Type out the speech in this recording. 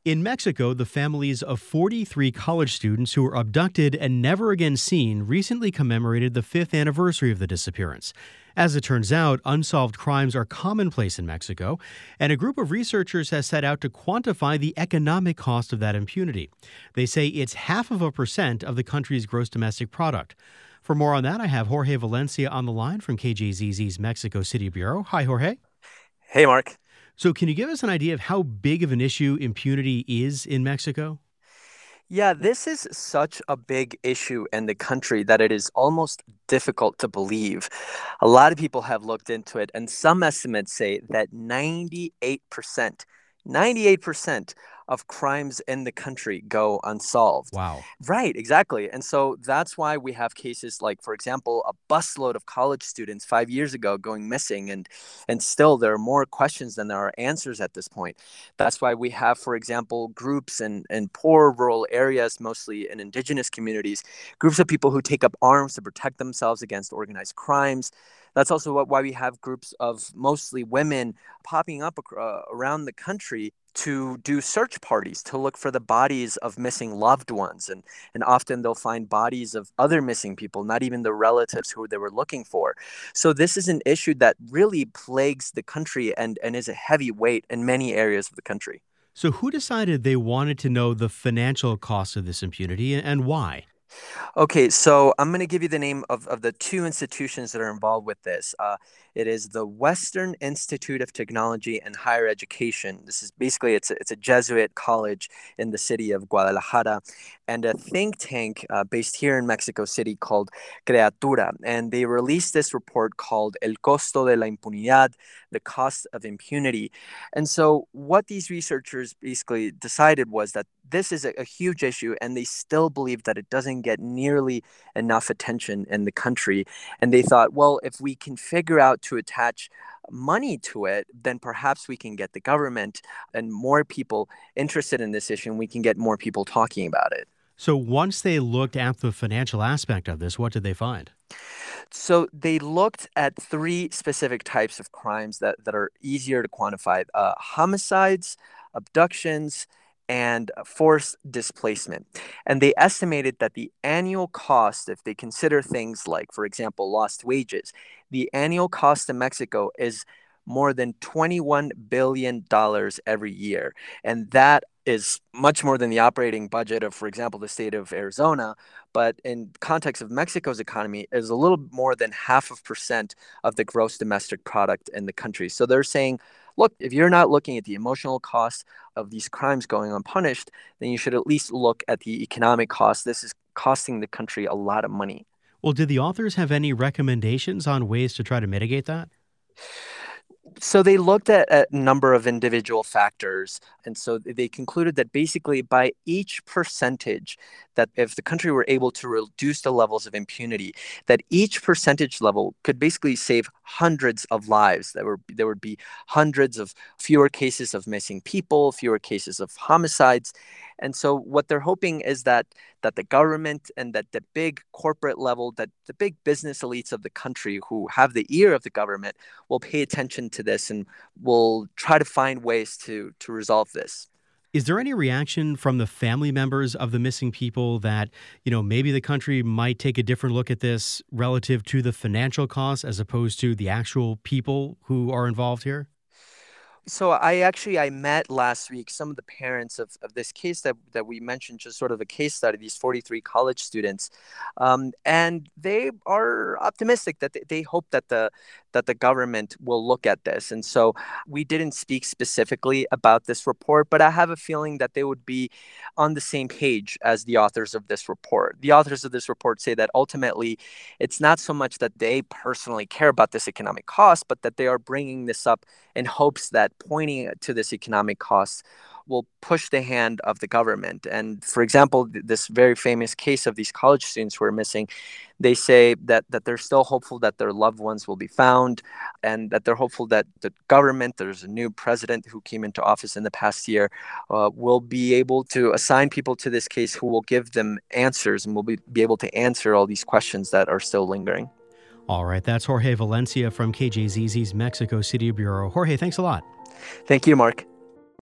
In Mexico, the families of 43 college students who were abducted and never again seen recently commemorated the 5th anniversary of the disappearance. As it turns out, unsolved crimes are commonplace in Mexico, and a group of researchers has set out to quantify the economic cost of that impunity. They say it's 0.5% of the country's gross domestic product. For more on that, I have Jorge Valencia on the line from KJZZ's Mexico City Bureau. Hi, Jorge. Hey, Mark. So can you give us an idea of how big of an issue impunity is in Mexico? Yeah, this is such a big issue in the country that it is almost difficult to believe. A lot of people have looked into it, and some estimates say that 98% of crimes in the country go unsolved. Wow. Right, exactly. And so that's why we have cases like, for example, a busload of college students 5 years ago going missing, and still there are more questions than there are answers at this point. That's why we have, for example, groups in poor rural areas, mostly in indigenous communities, groups of people who take up arms to protect themselves against organized crimes. That's also why we have groups of mostly women popping up around the country to do search parties to look for the bodies of missing loved ones. And often they'll find bodies of other missing people, not even the relatives who they were looking for. So this is an issue that really plagues the country and is a heavy weight in many areas of the country. So who decided they wanted to know the financial cost of this impunity and why? Okay, so I'm going to give you the name of the two institutions that are involved with this. It is the Western Institute of Technology and Higher Education. This is basically it's a Jesuit college in the city of Guadalajara, and a think tank based here in Mexico City called Creatura. And they released this report called El Costo de la Impunidad, the cost of impunity. And so what these researchers basically decided was that this is a huge issue, and they still believe that it doesn't get nearly enough attention in the country. And they thought, well, if we can figure out to attach money to it, then perhaps we can get the government and more people interested in this issue, and we can get more people talking about it. So once they looked at the financial aspect of this, what did they find? So they looked at three specific types of crimes that are easier to quantify: homicides, abductions, and forced displacement. And they estimated that the annual cost, if they consider things like, for example, lost wages, the annual cost in Mexico is more than $21 billion every year. And that is much more than the operating budget of, for example, the state of Arizona. But in context of Mexico's economy, is a little more than 0.5% of the gross domestic product in the country. So they're saying, look, if you're not looking at the emotional cost of these crimes going unpunished, then you should at least look at the economic cost. This is costing the country a lot of money. Well, did the authors have any recommendations on ways to try to mitigate that? So they looked at a number of individual factors. And so they concluded that basically by each percentage, that if the country were able to reduce the levels of impunity, that each percentage level could basically save hundreds of lives. There would be hundreds of fewer cases of missing people, fewer cases of homicides. And so what they're hoping is that the government and that the big corporate level, that the big business elites of the country who have the ear of the government will pay attention to this and will try to find ways to resolve this. Is there any reaction from the family members of the missing people that, maybe the country might take a different look at this relative to the financial costs as opposed to the actual people who are involved here? So I met last week some of the parents of this case that we mentioned, just sort of a case study, these 43 college students. And they are optimistic that they hope that the government will look at this. And so we didn't speak specifically about this report, but I have a feeling that they would be on the same page as the authors of this report. The authors of this report say that ultimately it's not so much that they personally care about this economic cost, but that they are bringing this up in hopes that pointing to this economic cost will push the hand of the government. And for example, this very famous case of these college students who are missing, they say that they're still hopeful that their loved ones will be found, and that they're hopeful that the government, there's a new president who came into office in the past year, will be able to assign people to this case who will give them answers and will be able to answer all these questions that are still lingering. All right, that's Jorge Valencia from KJZZ's Mexico City Bureau. Jorge, thanks a lot. Thank you, Mark.